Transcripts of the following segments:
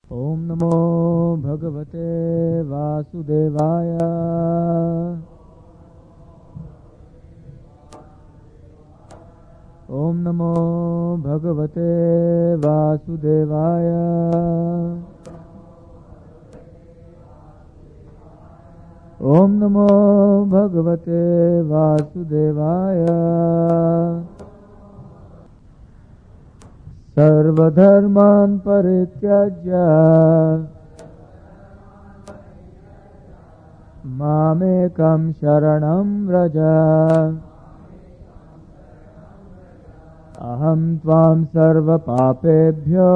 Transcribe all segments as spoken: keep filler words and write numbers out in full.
Om Namo Bhagavate Vasudevaya. Om Namo Bhagavate Vasudevaya. Om Namo Bhagavate Vasudevaya. Sarvadharman Parityajya Mamekam Sharanam Vraja Aham Tvam Sarva Papebhyo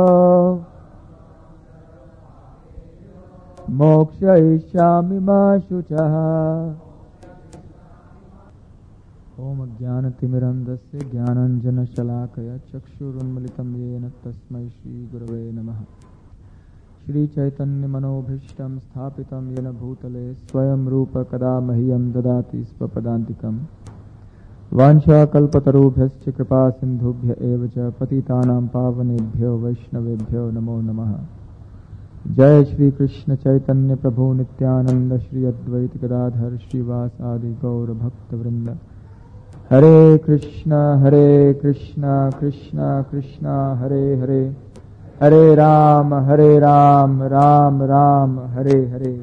Mokshayishyami Ma Shuchaha. Om Ajnanatimirandasya Jnananjana Shalakaya Chakshurunmalitam Yena Tasmai Shri Gurave Namaha. Shri Chaitanya Manobhishtam Sthapitam Yena Bhutale Swayam Rupa Kada Mahiyam Dadati Svapadantikam Vansha Kalpatarubhyascha Kripa Sindhubhya Evacha Patitanam Pavanebhyo Vaishnavebhyo Namo Namaha. Jai Shri Krishna Chaitanya Prabhu Nityananda Shri Advaita Gadadhar Shri Vasadi Gaura Bhakta Vrinda. Hare Krishna, Hare Krishna, Krishna Krishna, Hare Hare, Hare Ram, Hare Ram, Ram Ram, Hare Hare.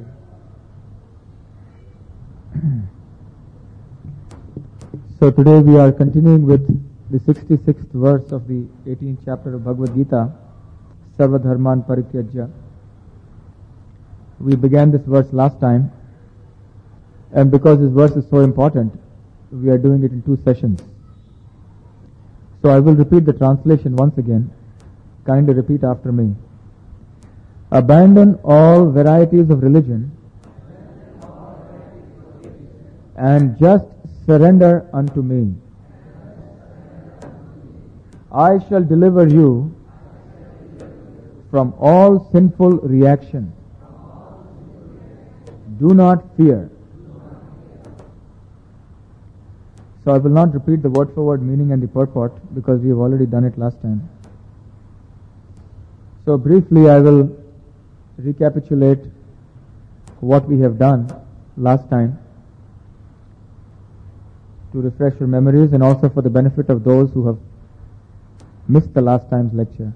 So today we are continuing with the sixty-sixth verse of the eighteenth chapter of Bhagavad Gita, Sarvadharman Parityajya. We began this verse last time, and because this verse is so important, we are doing it in two sessions. So I will repeat the translation once again. Kindly repeat after me. Abandon all varieties of religion and just surrender unto me. I shall deliver you from all sinful reaction. Do not fear. So I will not repeat the word for word meaning and the purport because we have already done it last time. So briefly I will recapitulate what we have done last time to refresh your memories and also for the benefit of those who have missed the last time's lecture.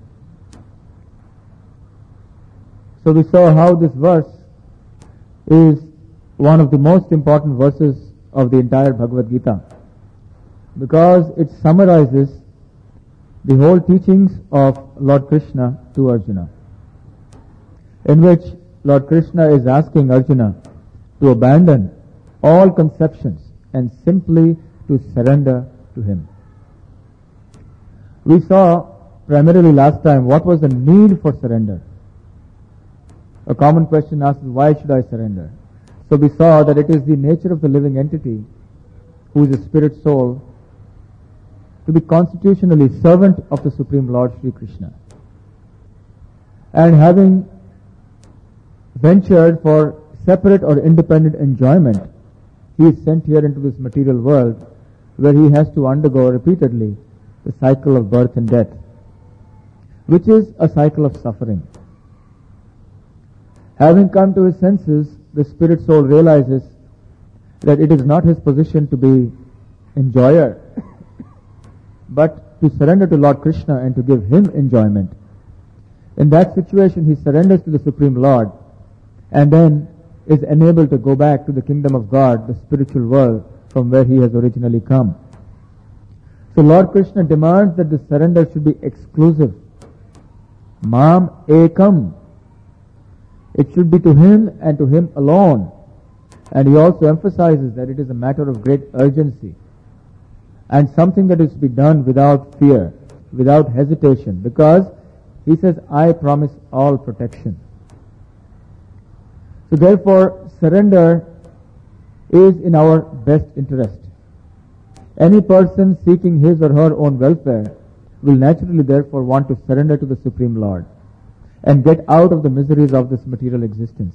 So we saw how this verse is one of the most important verses of the entire Bhagavad Gita, because it summarizes the whole teachings of Lord Krishna to Arjuna, in which Lord Krishna is asking Arjuna to abandon all conceptions and simply to surrender to him. We saw primarily last time what was the need for surrender. A common question asked is, why should I surrender? So we saw that it is the nature of the living entity, who is a spirit soul, to be constitutionally servant of the Supreme Lord Sri Krishna. And having ventured for separate or independent enjoyment, he is sent here into this material world where he has to undergo repeatedly the cycle of birth and death, which is a cycle of suffering. Having come to his senses, the spirit soul realizes that it is not his position to be enjoyer, but to surrender to Lord Krishna and to give him enjoyment. In that situation, he surrenders to the Supreme Lord and then is enabled to go back to the kingdom of God, the spiritual world from where he has originally come. So Lord Krishna demands that the surrender should be exclusive. Mam ekam. It should be to him and to him alone. And he also emphasizes that it is a matter of great urgency and something that is to be done without fear, without hesitation, because he says, I promise all protection. So therefore, surrender is in our best interest. Any person seeking his or her own welfare will naturally therefore want to surrender to the Supreme Lord and get out of the miseries of this material existence.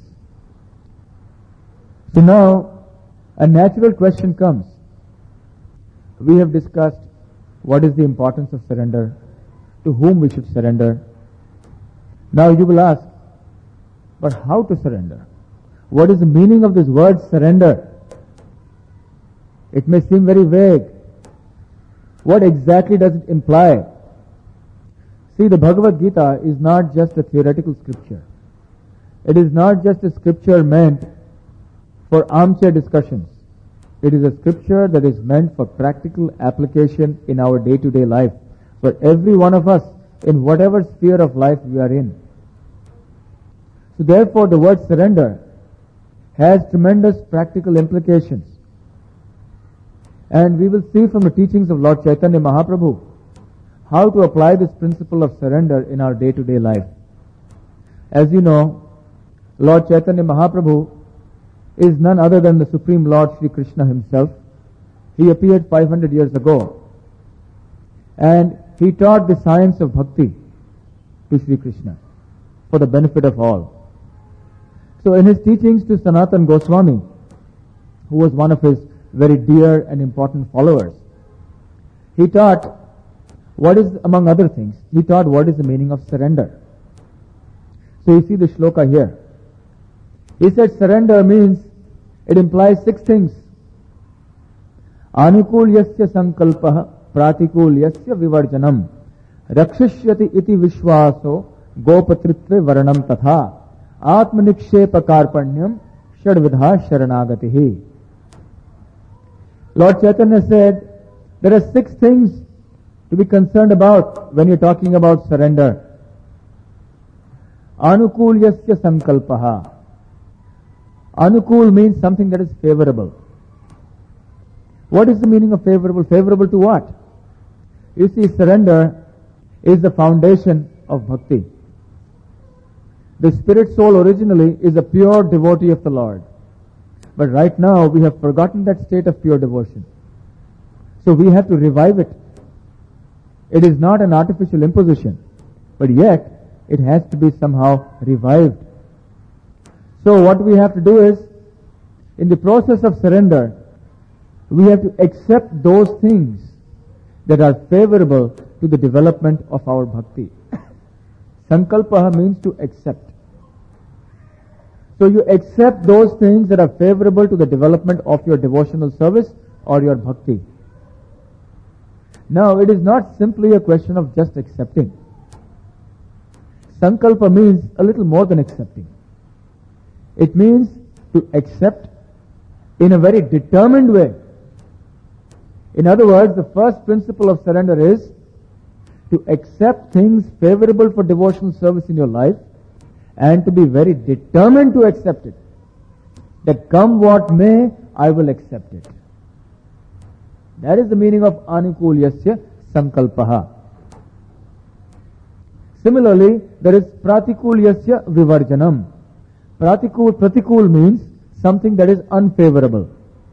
So now, a natural question comes. We have discussed what is the importance of surrender, to whom we should surrender. Now you will ask, But how to surrender? What is the meaning of this word surrender? It may seem very vague. What exactly does it imply? See, the Bhagavad Gita is not just a theoretical scripture. It is not just a scripture meant for armchair discussions. It is a scripture that is meant for practical application in our day-to-day life, for every one of us in whatever sphere of life we are in. So therefore, the word surrender has tremendous practical implications. And we will see from the teachings of Lord Chaitanya Mahaprabhu how to apply this principle of surrender in our day-to-day life. As you know, Lord Chaitanya Mahaprabhu is none other than the Supreme Lord Sri Krishna himself. He appeared five hundred years ago. And he taught the science of bhakti to Sri Krishna for the benefit of all. So in his teachings to Sanatana Goswami, who was one of his very dear and important followers, he taught what is, among other things, he taught what is the meaning of surrender. So you see the shloka here. He said surrender means, it implies six things. Anukulyasya sankalpah pratikulyasya vivarjanam rakshishyati iti vishwaso gopatritve varanam tatha atmanikshepa karpanyam shadvidha sharanagatihi. Lord Chaitanya said, there are six things to be concerned about when you're talking about surrender. Anukulyasya sankalpaha. Anukul means something that is favorable. What is the meaning of favorable? Favorable to what? You see, surrender is the foundation of bhakti. The spirit soul originally is a pure devotee of the Lord. But right now we have forgotten that state of pure devotion. So we have to revive it. It is not an artificial imposition, but yet it has to be somehow revived. So what we have to do is, in the process of surrender, we have to accept those things that are favorable to the development of our bhakti. Sankalpaha means to accept. So you accept those things that are favorable to the development of your devotional service or your bhakti. Now, it is not simply a question of just accepting. Sankalpa means a little more than accepting. It means to accept in a very determined way. In other words, the first principle of surrender is to accept things favorable for devotional service in your life and to be very determined to accept it. That come what may, I will accept it. That is the meaning of anukulyasya sankalpaha. Similarly, there is pratikulyasya vivarjanam. Pratikul, pratikul means something that is unfavorable.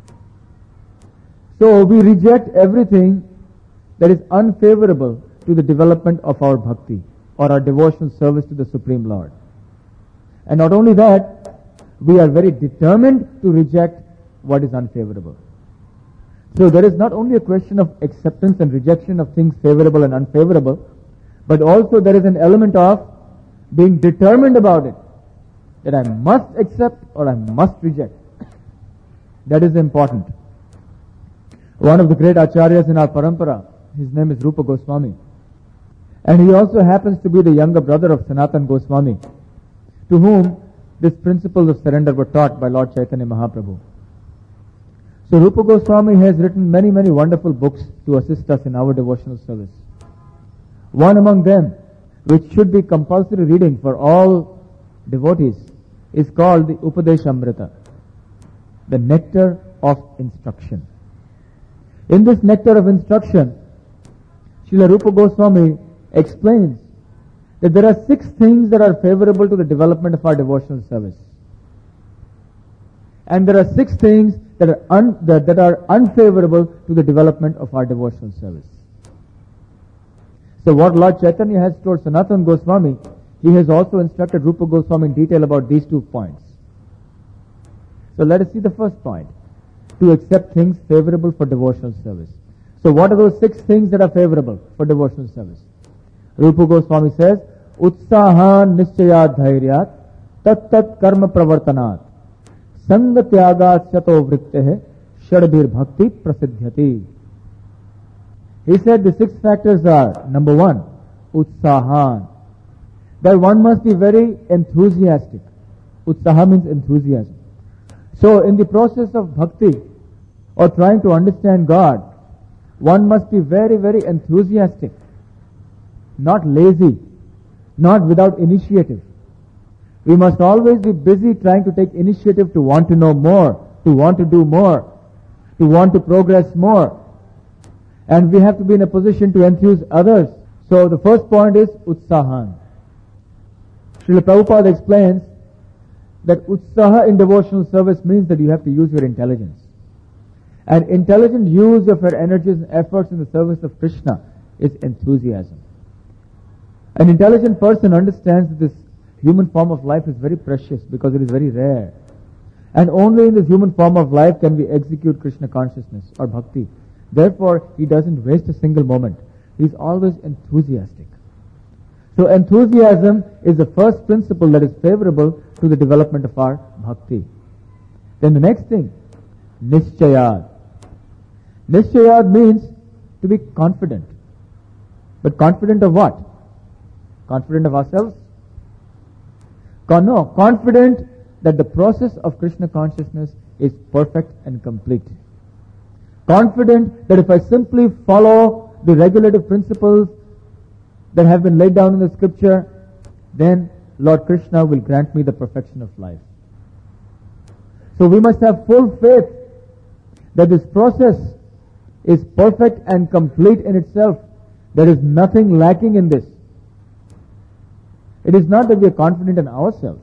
So we reject everything that is unfavorable to the development of our bhakti or our devotional service to the Supreme Lord. And not only that, we are very determined to reject what is unfavorable. So there is not only a question of acceptance and rejection of things favorable and unfavorable, but also there is an element of being determined about it. That I must accept or I must reject. That is important. One of the great acharyas in our parampara, his name is Rupa Goswami. And he also happens to be the younger brother of Sanatana Goswami, to whom this principle of surrender were taught by Lord Chaitanya Mahaprabhu. So Rupa Goswami has written many, many wonderful books to assist us in our devotional service. One among them, which should be compulsory reading for all devotees, is called the Upadeshamrita, the nectar of instruction. In this nectar of instruction, Srila Rupa Goswami explains that there are six things that are favorable to the development of our devotional service. And there are six things that are, un, that, that are unfavorable to the development of our devotional service. So what Lord Chaitanya has told Sanatana Goswami, he has also instructed Rupa Goswami in detail about these two points. So let us see the first point. To accept things favorable for devotional service. So what are those six things that are favorable for devotional service? Rupa Goswami says, Utsahan nischayat dhairyat tat tat karma pravartanat sanga tyagat sato vritteh shadbir bhakti prasiddhyati. He said the six factors are, number one, utsahan, that one must be very enthusiastic. Utsaha means enthusiasm. So in the process of bhakti or trying to understand God, one must be very, very enthusiastic, not lazy, not without initiative. We must always be busy trying to take initiative to want to know more, to want to do more, to want to progress more. And we have to be in a position to enthuse others. So the first point is utsahan. Srila Prabhupada explains that utsaha in devotional service means that you have to use your intelligence. And intelligent use of your energies and efforts in the service of Krishna is enthusiasm. An intelligent person understands that this human form of life is very precious because it is very rare. And only in this human form of life can we execute Krishna consciousness or bhakti. Therefore, he doesn't waste a single moment. He's always enthusiastic. So enthusiasm is the first principle that is favorable to the development of our bhakti. Then the next thing, nischayad. Nischayad means to be confident. But confident of what? Confident of ourselves? Con- no, confident that the process of Krishna consciousness is perfect and complete. Confident that if I simply follow the regulative principles that have been laid down in the scripture, then Lord Krishna will grant me the perfection of life. So we must have full faith that this process is perfect and complete in itself. There is nothing lacking in this. It is not that we are confident in ourselves.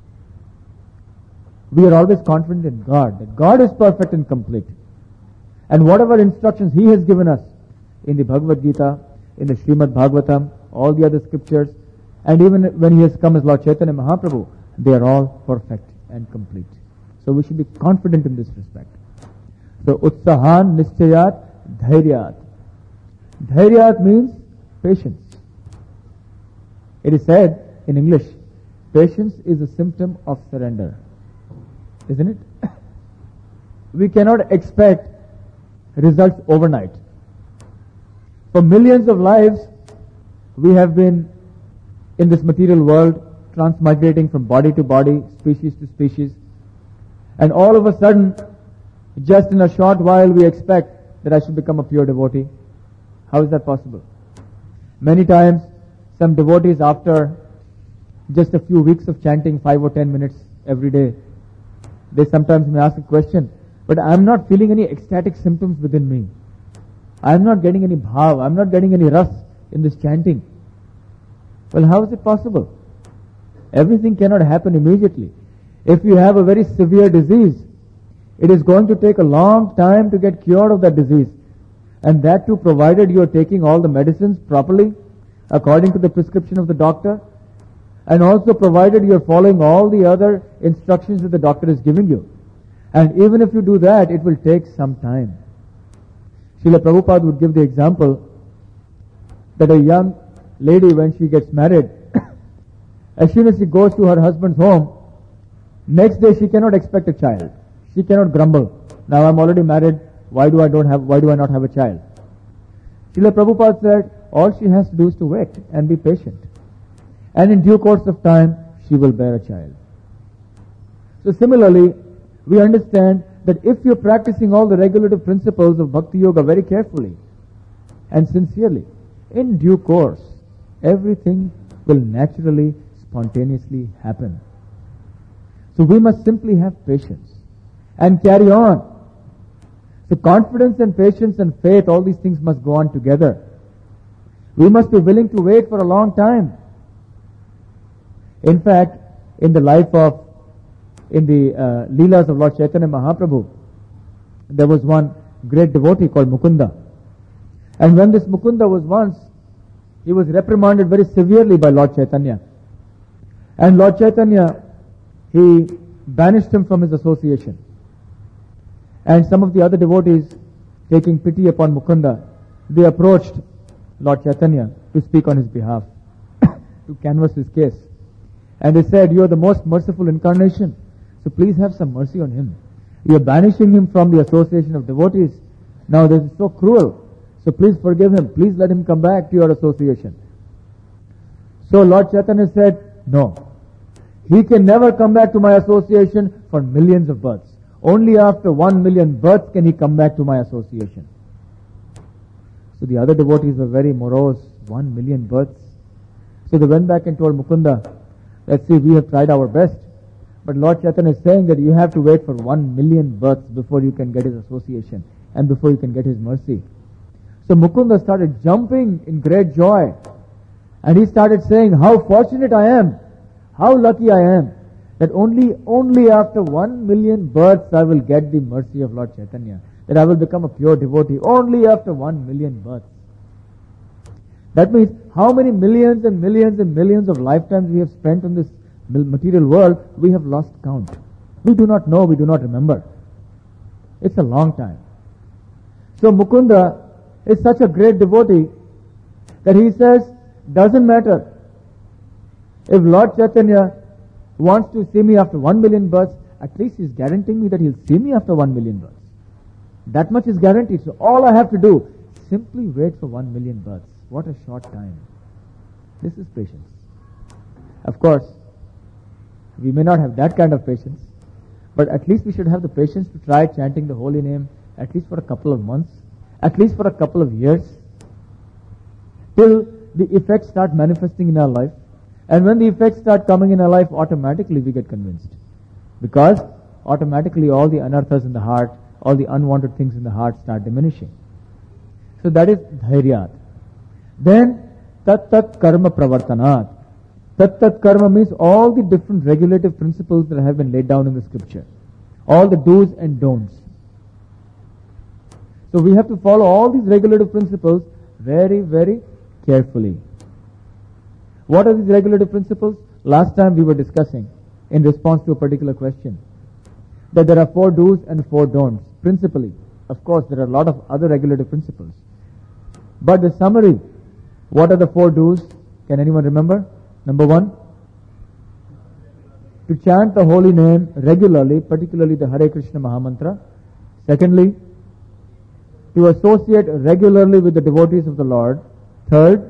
We are always confident in God, that God is perfect and complete. And whatever instructions He has given us in the Bhagavad Gita, in the Srimad Bhagavatam, all the other scriptures, and even when He has come as Lord Chaitanya Mahaprabhu, they are all perfect and complete. So we should be confident in this respect. So utsahan, nischayat, dhairyat. Dhairyat means patience. It is said in English, patience is a symptom of surrender. Isn't it? We cannot expect results overnight. For millions of lives, we have been in this material world, transmigrating from body to body, species to species. And all of a sudden, just in a short while, we expect that I should become a pure devotee. How is that possible? Many times, some devotees, after just a few weeks of chanting five or ten minutes every day, they sometimes may ask a question, but I am not feeling any ecstatic symptoms within me. I am not getting any bhav, I am not getting any ras in this chanting. Well, how is it possible? Everything cannot happen immediately. If you have a very severe disease, it is going to take a long time to get cured of that disease. And that too, provided you are taking all the medicines properly, according to the prescription of the doctor, and also provided you are following all the other instructions that the doctor is giving you. And even if you do that, it will take some time. Srila Prabhupada would give the example that a young lady, when she gets married, as soon as she goes to her husband's home, next day she cannot expect a child. She cannot grumble. Now I'm already married, why do I don't have, why do I not have a child? Srila Prabhupada said, all she has to do is to wait and be patient. And in due course of time, she will bear a child. So similarly, we understand that if you're practicing all the regulative principles of Bhakti Yoga very carefully and sincerely, in due course, everything will naturally, spontaneously happen. So we must simply have patience and carry on. So confidence and patience and faith, all these things must go on together. We must be willing to wait for a long time. In fact, in the life of, in the uh, Leelas of Lord Chaitanya Mahaprabhu, there was one great devotee called Mukunda. And when this Mukunda was once, he was reprimanded very severely by Lord Chaitanya. And Lord Chaitanya, he banished him from his association. And some of the other devotees, taking pity upon Mukunda, they approached Lord Chaitanya to speak on his behalf, to canvass his case. And they said, you are the most merciful incarnation, so please have some mercy on him. You are banishing him from the association of devotees. Now this is so cruel, so please forgive him. Please let him come back to your association. So Lord Chaitanya said, no. He can never come back to my association for millions of births. Only after one million births can he come back to my association. So the other devotees were very morose. One million births. So they went back and told Mukunda, let's see, we have tried our best. But Lord Chaitanya is saying that you have to wait for one million births before you can get his association and before you can get his mercy. So Mukunda started jumping in great joy. And he started saying, how fortunate I am, how lucky I am, that only only after one million births I will get the mercy of Lord Chaitanya, that I will become a pure devotee, only after one million births. That means how many millions and millions and millions of lifetimes we have spent on this material world, we have lost count. We do not know, we do not remember. It's a long time. So Mukunda is such a great devotee that he says, doesn't matter. If Lord Chaitanya wants to see me after one million births, at least he's guaranteeing me that he'll see me after one million births. That much is guaranteed. So all I have to do, simply wait for one million births. What a short time. This is patience. Of course, we may not have that kind of patience, but at least we should have the patience to try chanting the holy name at least for a couple of months, at least for a couple of years, till the effects start manifesting in our life. And when the effects start coming in our life, automatically we get convinced. Because automatically all the anarthas in the heart, all the unwanted things in the heart start diminishing. So that is dhairyat. Then tat tat karma pravartanat. Tat tat karma means all the different regulative principles that have been laid down in the scripture. All the do's and don'ts. So we have to follow all these regulative principles very, very carefully. What are these regulative principles? Last time we were discussing, in response to a particular question, that there are four do's and four don'ts, principally. Of course, there are a lot of other regulative principles. But the summary, what are the four do's? Can anyone remember? Number one, to chant the holy name regularly, particularly the Hare Krishna Mahamantra. Secondly, to associate regularly with the devotees of the Lord. Third,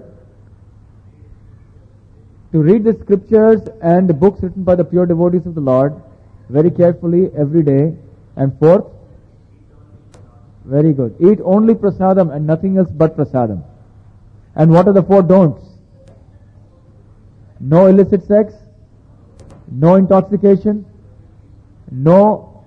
to read the scriptures and the books written by the pure devotees of the Lord very carefully every day. And fourth, very good, eat only prasadam and nothing else but prasadam. And what are the four don'ts? No illicit sex, no intoxication, no,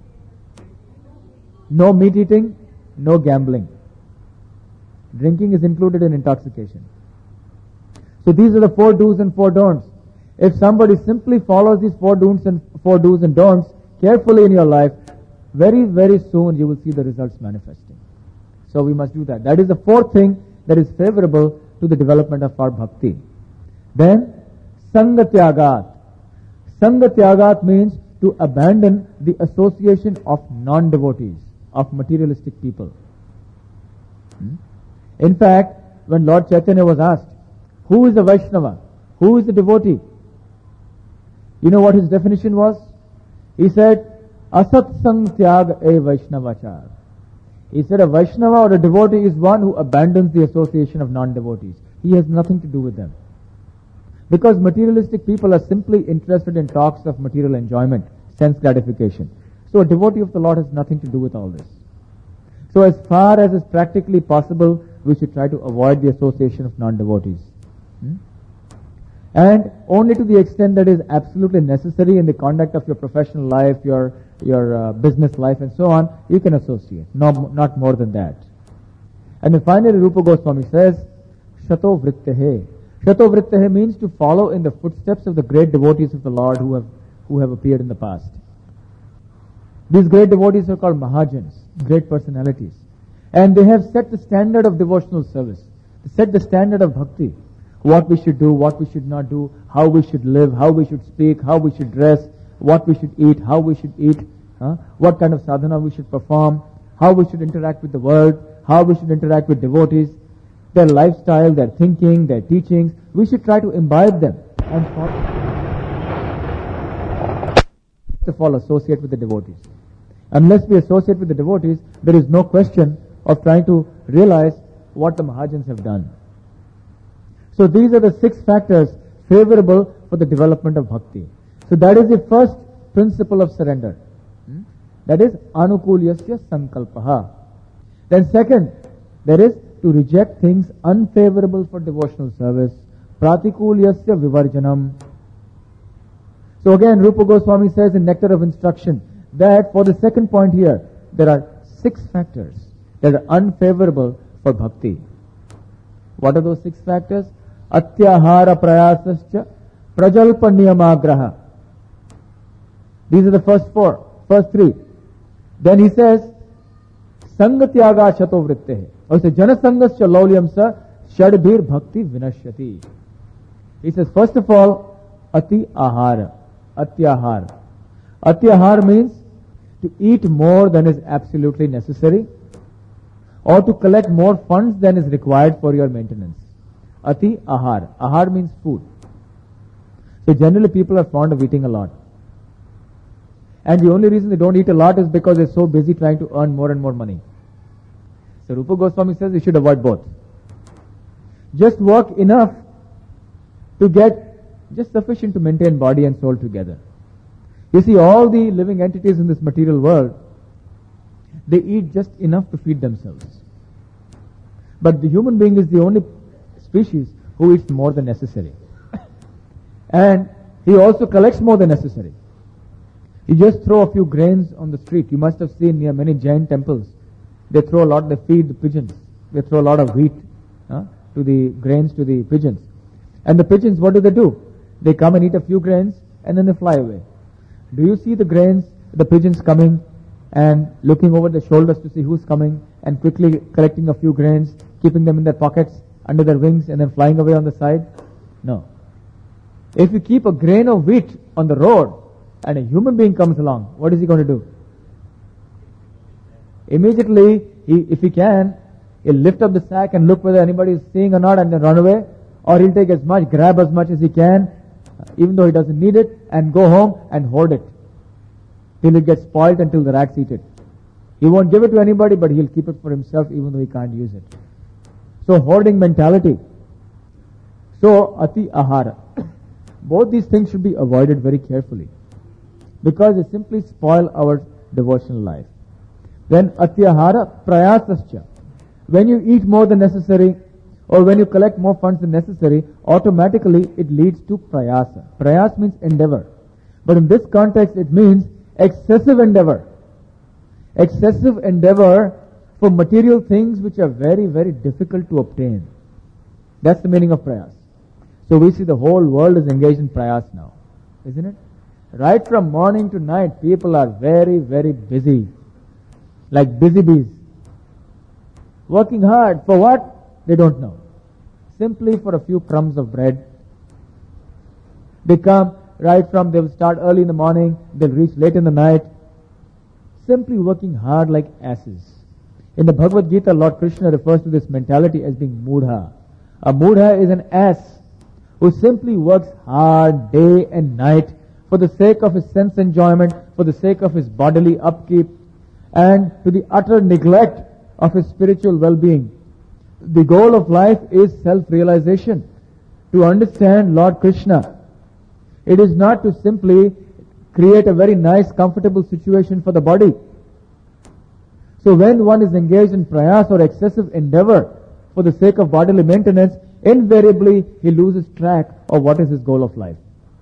no meat eating, no gambling. Drinking is included in intoxication. So these are the four do's and four don'ts. If somebody simply follows these four do's and four do's and don'ts carefully in your life, very, very soon you will see the results manifesting. So we must do that. That is the fourth thing that is favorable to the development of our bhakti. Then, sangatyagat. Sangatyagat means to abandon the association of non-devotees, of materialistic people. Hmm? In fact, when Lord Chaitanya was asked, who is a Vaishnava? Who is a devotee? You know what his definition was? He said, Asat sang tyag e Vaishnavachar. He said a Vaishnava or a devotee is one who abandons the association of non-devotees. He has nothing to do with them. Because materialistic people are simply interested in talks of material enjoyment, sense gratification. So a devotee of the Lord has nothing to do with all this. So as far as is practically possible, we should try to avoid the association of non-devotees. Hmm? And only to the extent that is absolutely necessary in the conduct of your professional life, your your uh, business life and so on, you can associate. No, not more than that. And then finally Rupa Goswami says, Shato Vrittehe. Shato Vrittehe means to follow in the footsteps of the great devotees of the Lord who have who have appeared in the past. These great devotees are called Mahajans, great personalities. And they have set the standard of devotional service. They set the standard of bhakti. What we should do, what we should not do, how we should live, how we should speak, how we should dress, what we should eat, how we should eat, huh? What kind of sadhana we should perform, how we should interact with the world, how we should interact with devotees, their lifestyle, their thinking, their teachings. We should try to imbibe them and follow. first of all associate with the devotees. Unless we associate with the devotees, there is no question of trying to realize what the Mahajans have done. So these are the six factors favorable for the development of bhakti. So that is the first principle of surrender. Hmm? That is anukulyasya sankalpaha. Then second, there is to reject things unfavorable for devotional service. Pratikulyasya vivarjanam. So again, Rupa Goswami says in Nectar of Instruction that for the second point here, there are six factors that are unfavorable for bhakti. What are those six factors? Atyahara prayasascha prajalpa niyamagraha. These are the first four, first three. Then he says, sangatyaga shato vrittehe. Or he says, janasangascha laulyam sa shadbhir bhakti vinashyati. He says, first of all, ati ahara. Atyahar. Atyahar means to eat more than is absolutely necessary, or to collect more funds than is required for your maintenance. Ati ahar. Ahar means food. So generally people are fond of eating a lot. And the only reason they don't eat a lot is because they're so busy trying to earn more and more money. So Rupa Goswami says you should avoid both. Just work enough to get just sufficient to maintain body and soul together. You see, all the living entities in this material world, they eat just enough to feed themselves. But the human being is the only species who eats more than necessary. And he also collects more than necessary. You just throw a few grains on the street. You must have seen near many Jain temples. They throw a lot, they feed the pigeons. They throw a lot of wheat uh, to the grains to the pigeons. And the pigeons, what do they do? They come and eat a few grains and then they fly away. Do you see the grains, the pigeons coming and looking over their shoulders to see who's coming and quickly collecting a few grains, keeping them in their pockets, under their wings and then flying away on the side? No. If you keep a grain of wheat on the road and a human being comes along, what is he going to do? Immediately, he, if he can, he'll lift up the sack and look whether anybody is seeing or not and then run away. Or he'll take as much, grab as much as he can, even though he doesn't need it, and go home and hoard it till it gets spoiled, until the rats eat it. He won't give it to anybody, but he'll keep it for himself even though he can't use it. So hoarding mentality. So ati ahara. Both these things should be avoided very carefully, because they simply spoil our devotional life. Then atyahara prayasascha. When you eat more than necessary, or when you collect more funds than necessary, automatically it leads to prayasa. Prayas means endeavor. But in this context it means excessive endeavor. Excessive endeavor for material things which are very, very difficult to obtain. That's the meaning of prayas. So we see the whole world is engaged in prayas now, isn't it? Right from morning to night, people are very, very busy. Like busy bees. Working hard. For what? They don't know. Simply for a few crumbs of bread. They come right from, they will start early in the morning, they'll reach late in the night. Simply working hard like asses. In the Bhagavad Gita, Lord Krishna refers to this mentality as being mudha. A mudha is an ass who simply works hard day and night for the sake of his sense enjoyment, for the sake of his bodily upkeep, and to the utter neglect of his spiritual well-being. The goal of life is self-realization. To understand Lord Krishna, it is not to simply create a very nice, comfortable situation for the body. So when one is engaged in prayas or excessive endeavor for the sake of bodily maintenance, invariably he loses track of what is his goal of life.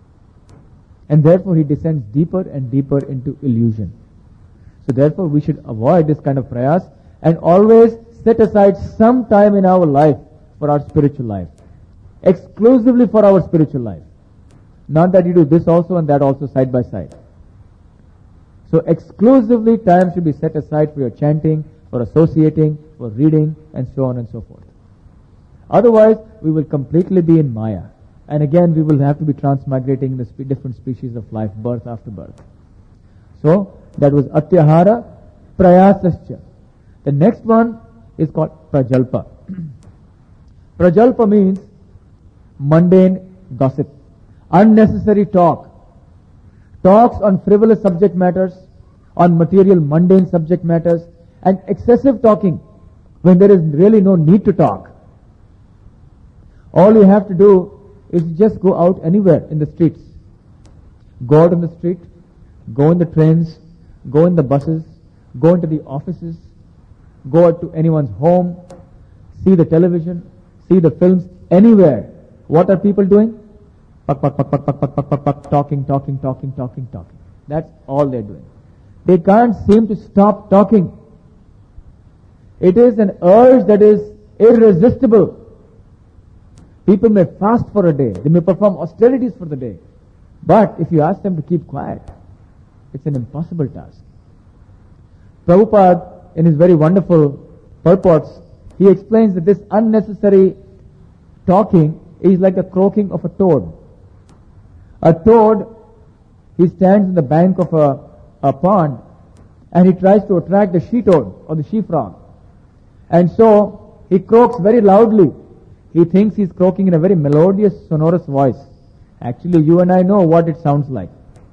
And therefore he descends deeper and deeper into illusion. So therefore we should avoid this kind of prayas and always set aside some time in our life for our spiritual life. Exclusively for our spiritual life. Not that you do this also and that also side by side. So exclusively time should be set aside for your chanting, for associating, for reading, and so on and so forth. Otherwise, we will completely be in Maya. And again, we will have to be transmigrating in the spe- different species of life, birth after birth. So, that was Atyahara Prayasascha. The next one is called Prajalpa. Prajalpa means mundane gossip, unnecessary talk, talks on frivolous subject matters, on material mundane subject matters, and excessive talking when there is really no need to talk. All you have to do is just go out anywhere in the streets. Go out in the street, go in the trains, go in the buses, go into the offices, go out to anyone's home, see the television, see the films, anywhere. What are people doing? Puck, puck, puck, puck, puck, puck, puck, puck, puck, talking, talking, talking, talking, talking. That's all they're doing. They can't seem to stop talking. It is an urge that is irresistible. People may fast for a day. They may perform austerities for the day. But if you ask them to keep quiet, it's an impossible task. Prabhupada, in his very wonderful purports, he explains that this unnecessary talking is like the croaking of a toad. A toad, he stands in the bank of a, a pond and he tries to attract the she toad or the she frog. And so he croaks very loudly. He thinks he's croaking in a very melodious, sonorous voice. Actually, you and I know what it sounds like.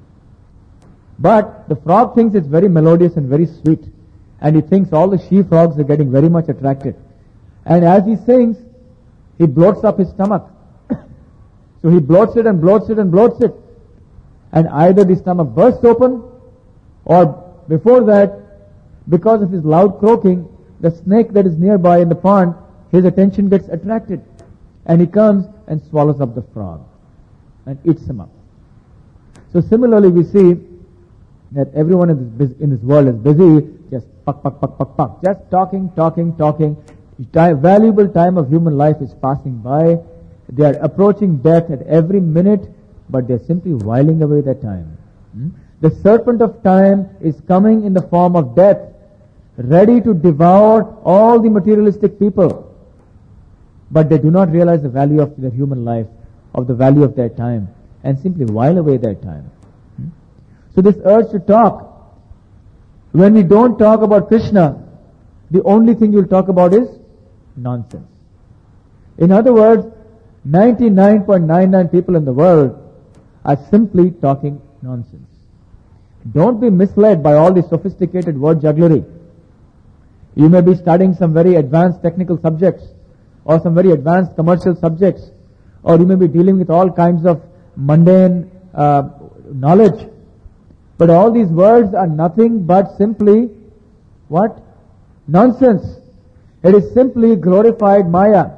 But the frog thinks it's very melodious and very sweet. And he thinks all the she frogs are getting very much attracted. And as he sings, he bloats up his stomach. So he bloats it and bloats it and bloats it. And either the stomach bursts open, or before that, because of his loud croaking, the snake that is nearby in the pond, his attention gets attracted. And he comes and swallows up the frog and eats him up. So similarly, we see that everyone in this, in this world is busy just puck, puck, puck, puck, puck. Just talking, talking, talking. Time, valuable time of human life is passing by. They are approaching death at every minute, but they are simply whiling away their time. Hmm? The serpent of time is coming in the form of death, ready to devour all the materialistic people. But they do not realize the value of their human life, of the value of their time, and simply while away their time. Hmm? So this urge to talk, when we don't talk about Krishna, the only thing you'll talk about is nonsense. In other words, ninety-nine point nine nine people in the world are simply talking nonsense. Don't be misled by all the sophisticated word jugglery. You may be studying some very advanced technical subjects or some very advanced commercial subjects, or you may be dealing with all kinds of mundane uh, knowledge. But all these words are nothing but simply what? Nonsense. It is simply glorified Maya.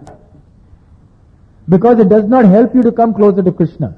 Because it does not help you to come closer to Krishna.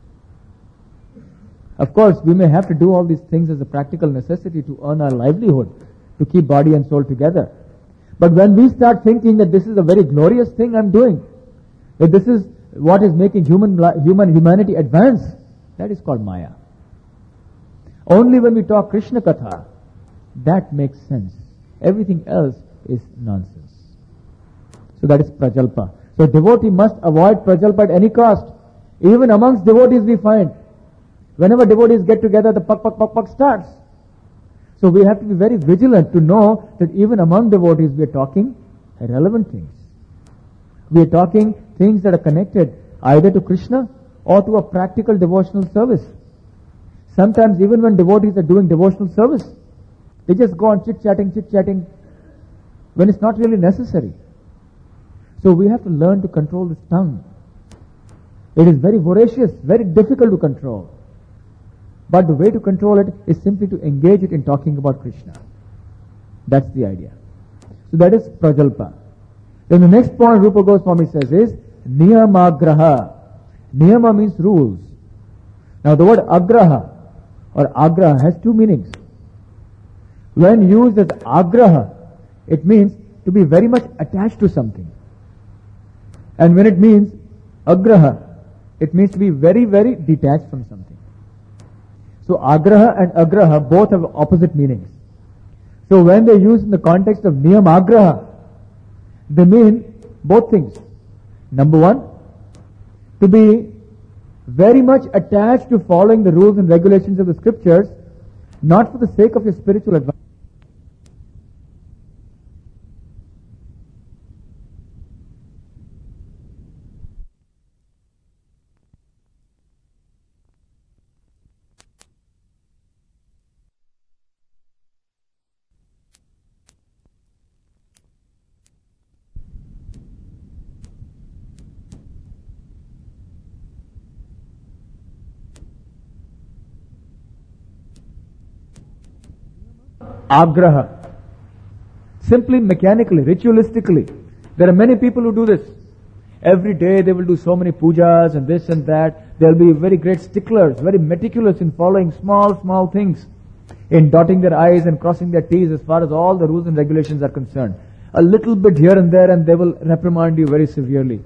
Of course, we may have to do all these things as a practical necessity to earn our livelihood, to keep body and soul together. But when we start thinking that this is a very glorious thing I'm doing, that this is what is making human human humanity advance, that is called Maya. Only when we talk Krishna Katha, that makes sense. Everything else is nonsense. So that is Prajalpa. So devotee must avoid Prajalpa at any cost. Even amongst devotees we find, whenever devotees get together, the pak pak pak pak starts. So we have to be very vigilant to know that even among devotees we are talking relevant things. We are talking things that are connected either to Krishna or to a practical devotional service. Sometimes even when devotees are doing devotional service, they just go on chit-chatting, chit-chatting, when it's not really necessary. So we have to learn to control this tongue. It is very voracious, very difficult to control. But the way to control it is simply to engage it in talking about Krishna. That's the idea. So that is Prajalpa. Then the next point Rupa Goswami says is Niyamagraha. Niyama means rules. Now the word Agraha or Agraha has two meanings. When used as Agraha, it means to be very much attached to something. And when it means Agraha, it means to be very, very detached from something. So Agraha and Agraha both have opposite meanings. So when they use in the context of Niyam Agraha, they mean both things. Number one, to be very much attached to following the rules and regulations of the scriptures, not for the sake of your spiritual advancement. agraha. Simply mechanically, ritualistically. There are many people who do this. Every day they will do so many pujas and this and that. They'll be very great sticklers, very meticulous in following small, small things, in dotting their I's and crossing their T's as far as all the rules and regulations are concerned. A little bit here and there and they will reprimand you very severely.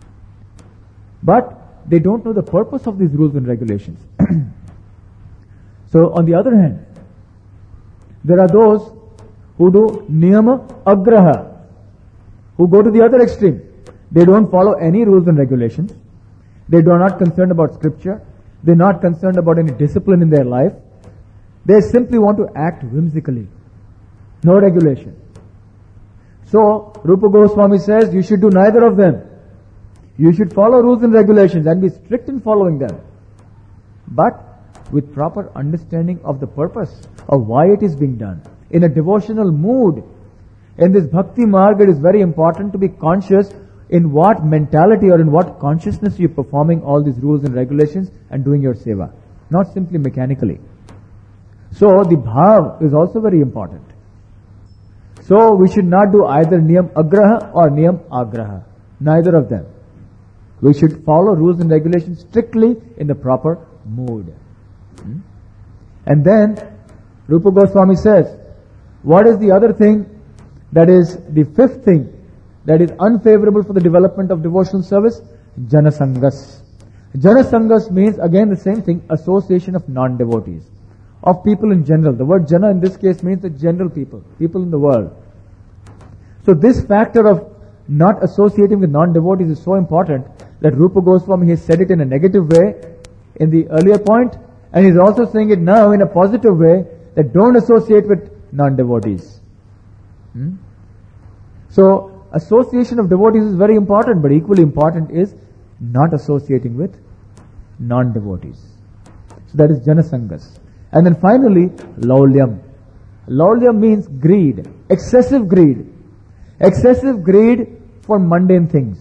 But they don't know the purpose of these rules and regulations. So on the other hand, there are those who do niyama agraha, who go to the other extreme. They don't follow any rules and regulations. They are not concerned about scripture. They are not concerned about any discipline in their life. They simply want to act whimsically. No regulation. So, Rupa Goswami says you should do neither of them. You should follow rules and regulations and be strict in following them. But with proper understanding of the purpose of why it is being done. In a devotional mood. In this bhakti marg, it is very important to be conscious in what mentality or in what consciousness you are performing all these rules and regulations and doing your seva. Not simply mechanically. So the bhav is also very important. So we should not do either niyam agraha or niyam agraha. Neither of them. We should follow rules and regulations strictly in the proper mood. Hmm? And then Rupa Goswami says, what is the other thing that is the fifth thing that is unfavorable for the development of devotional service? Janasangas. Janasangas means again the same thing, association of non-devotees, of people in general. The word jana in this case means the general people, people in the world. So this factor of not associating with non-devotees is so important that Rupa Goswami has said it in a negative way in the earlier point, and he's also saying it now in a positive way, that don't associate with non-devotees. Hmm? So association of devotees is very important, but equally important is not associating with non-devotees. So that is janasangas. And then finally, laulyam. Laulyam means greed, excessive greed. Excessive greed for mundane things.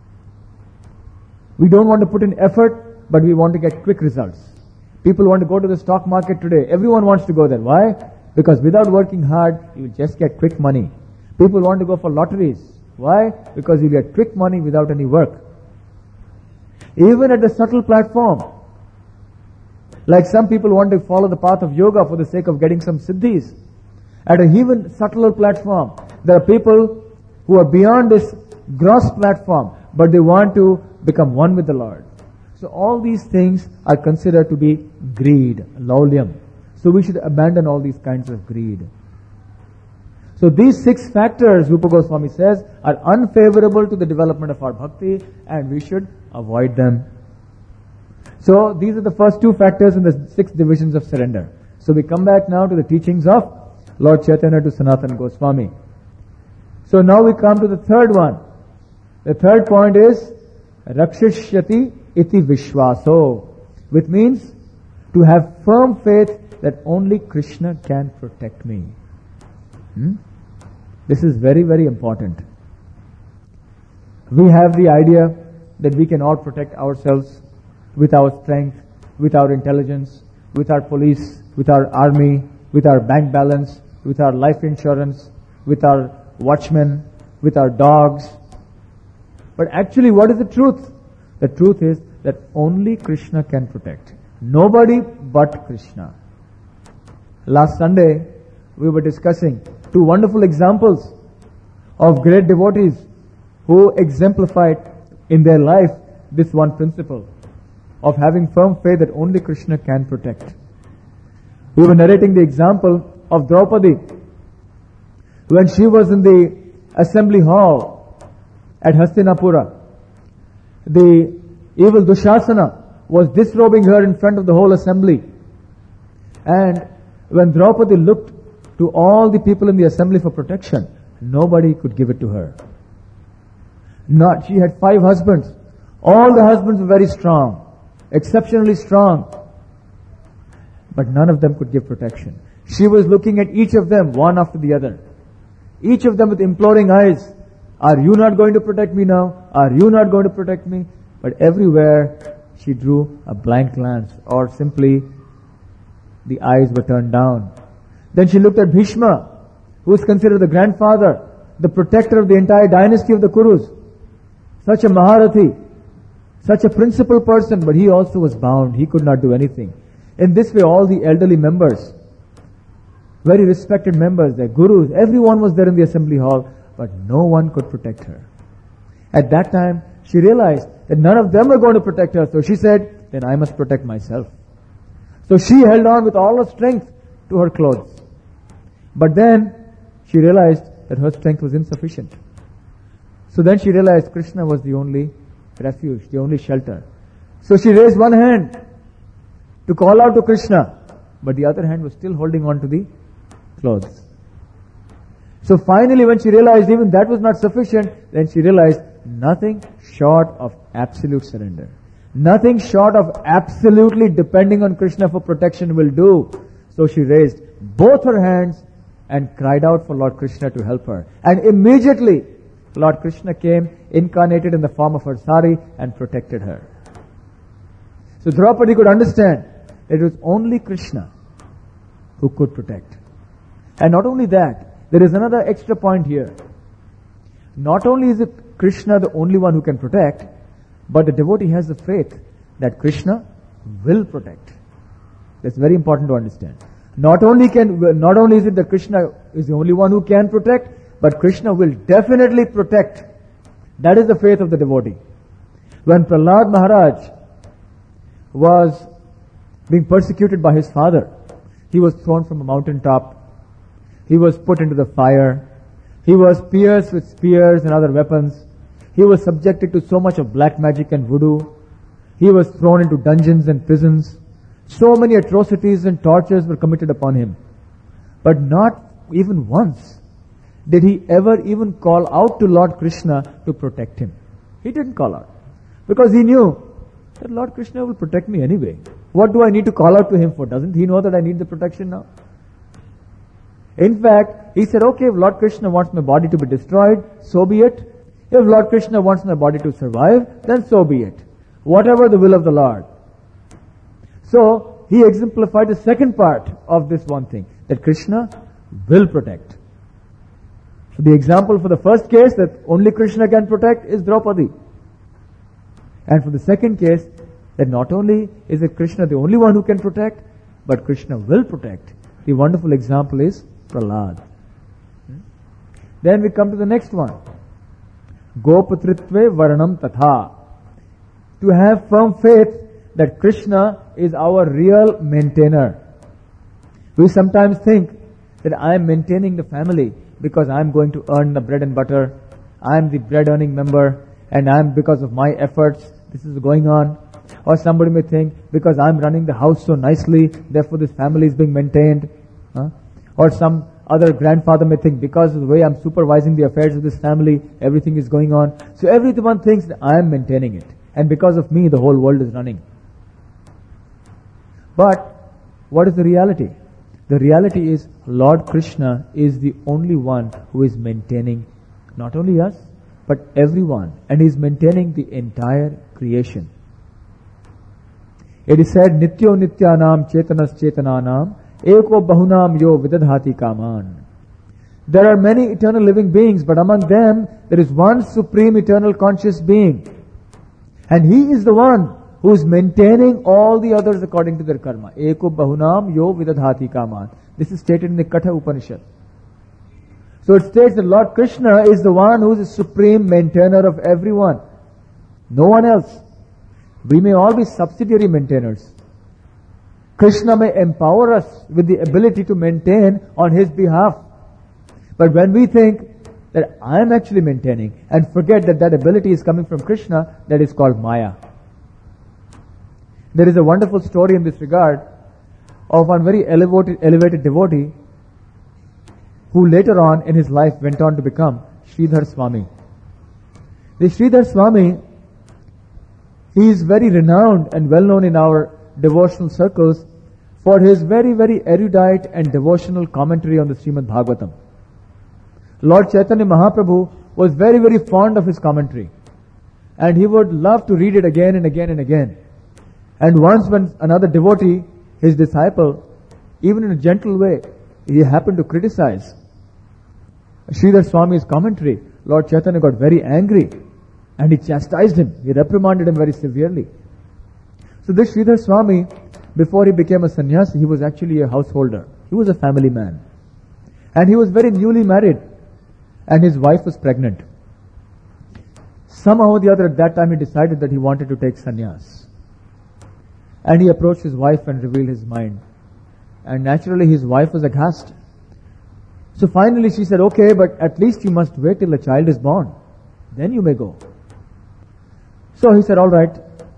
We don't want to put in effort, but we want to get quick results. People want to go to the stock market today. Everyone wants to go there. Why? Because without working hard, you just get quick money. People want to go for lotteries. Why? Because you get quick money without any work. Even at the subtle platform, like some people want to follow the path of yoga for the sake of getting some siddhis. At a even subtler platform, there are people who are beyond this gross platform, but they want to become one with the Lord. So all these things are considered to be greed, laulyam. So we should abandon all these kinds of greed. So these six factors, Rupa Goswami says, are unfavorable to the development of our bhakti, and we should avoid them. So these are the first two factors in the six divisions of surrender. So we come back now to the teachings of Lord Chaitanya to Sanatana Goswami. So now we come to the third one. The third point is Rakshishyati iti vishwaso, which means to have firm faith that only Krishna can protect me. Hmm? This is very, very important. We have the idea that we can all protect ourselves with our strength, with our intelligence, with our police, with our army, with our bank balance, with our life insurance, with our watchmen, with our dogs. But actually, what is the truth? The truth is that only Krishna can protect. Nobody but Krishna. Last Sunday, we were discussing two wonderful examples of great devotees who exemplified in their life this one principle of having firm faith that only Krishna can protect. We were narrating the example of Draupadi when she was in the assembly hall at Hastinapura. The evil Dushasana was disrobing her in front of the whole assembly. And when Draupadi looked to all the people in the assembly for protection, nobody could give it to her. Not, she had five husbands. All the husbands were very strong, exceptionally strong. But none of them could give protection. She was looking at each of them, one after the other. Each of them with imploring eyes. Are you not going to protect me now? Are you not going to protect me? But everywhere she drew a blank glance, or simply the eyes were turned down. Then she looked at Bhishma, who is considered the grandfather, the protector of the entire dynasty of the Kurus. Such a Maharathi, such a principal person, but he also was bound. He could not do anything. In this way, all the elderly members, very respected members, their gurus, everyone was there in the assembly hall, but no one could protect her. At that time, she realized that none of them were going to protect her, so she said, then I must protect myself. So she held on with all her strength to her clothes. But then she realized that her strength was insufficient. So then she realized Krishna was the only refuge, the only shelter. So she raised one hand to call out to Krishna, but the other hand was still holding on to the clothes. So finally, when she realized even that was not sufficient, then she realized nothing short of absolute surrender, nothing short of absolutely depending on Krishna for protection will do. So she raised both her hands and cried out for Lord Krishna to help her. And immediately, Lord Krishna came, incarnated in the form of her sari, and protected her. So Draupadi could understand it was only Krishna who could protect. And not only that, there is another extra point here. Not only is it Krishna the only one who can protect, but the devotee has the faith that Krishna will protect. That's very important to understand. Not only can, not only is it that Krishna is the only one who can protect, but Krishna will definitely protect. That is the faith of the devotee. When Prahlad Maharaj was being persecuted by his father, he was thrown from a mountaintop. He was put into the fire. He was pierced with spears and other weapons. He was subjected to so much of black magic and voodoo. He was thrown into dungeons and prisons. So many atrocities and tortures were committed upon him. But not even once did he ever even call out to Lord Krishna to protect him. He didn't call out. Because he knew that Lord Krishna will protect me anyway. What do I need to call out to him for? Doesn't he know that I need the protection now? In fact, he said, okay, if Lord Krishna wants my body to be destroyed, so be it. If Lord Krishna wants my body to survive, then so be it. Whatever the will of the Lord. So, he exemplified the second part of this one thing, that Krishna will protect. So the example for the first case that only Krishna can protect is Draupadi. And for the second case, that not only is it Krishna the only one who can protect, but Krishna will protect. The wonderful example is Prahlad. Then we come to the next one. Gopatritve Varanam Tatha. To have firm faith that Krishna is our real maintainer. We sometimes think that I am maintaining the family because I am going to earn the bread and butter. I am the bread earning member and I am because of my efforts this is going on. Or somebody may think because I am running the house so nicely, therefore this family is being maintained. Huh? Or some other grandfather may think because of the way I am supervising the affairs of this family, everything is going on. So everyone thinks that I am maintaining it. And because of me, the whole world is running. But what is the reality? The reality is Lord Krishna is the only one who is maintaining not only us, but everyone. And He is maintaining the entire creation. It is said, Nityo Nityanam Chetanas Chetananam Eko Bahunam Yo Vidadhati Kaman. There are many eternal living beings, but among them there is one supreme eternal conscious being. And He is the one who is maintaining all the others according to their karma. Eko Bahunam Yo Vidadhati Kaman. This is stated in the Katha Upanishad. So it states that Lord Krishna is the one who is the supreme maintainer of everyone. No one else. We may all be subsidiary maintainers. Krishna may empower us with the ability to maintain on His behalf. But when we think that I am actually maintaining and forget that that ability is coming from Krishna, that is called Maya. There is a wonderful story in this regard of one very elevated, elevated devotee who later on in his life went on to become Sridhar Swami. The Sridhar Swami, he is very renowned and well known in our devotional circles for his very, very erudite and devotional commentary on the Srimad Bhagavatam. Lord Chaitanya Mahaprabhu was very, very fond of his commentary. And he would love to read it again and again and again. And once when another devotee, his disciple, even in a gentle way, he happened to criticize Sridhar Swami's commentary. Lord Chaitanya got very angry and he chastised him. He reprimanded him very severely. So this Sridhar Swami, before he became a sannyasi, he was actually a householder. He was a family man. And he was very newly married. And his wife was pregnant. Somehow or the other at that time he decided that he wanted to take sannyas. And he approached his wife and revealed his mind. And naturally his wife was aghast. So finally she said, okay, but at least you must wait till a child is born. Then you may go. So he said, all right.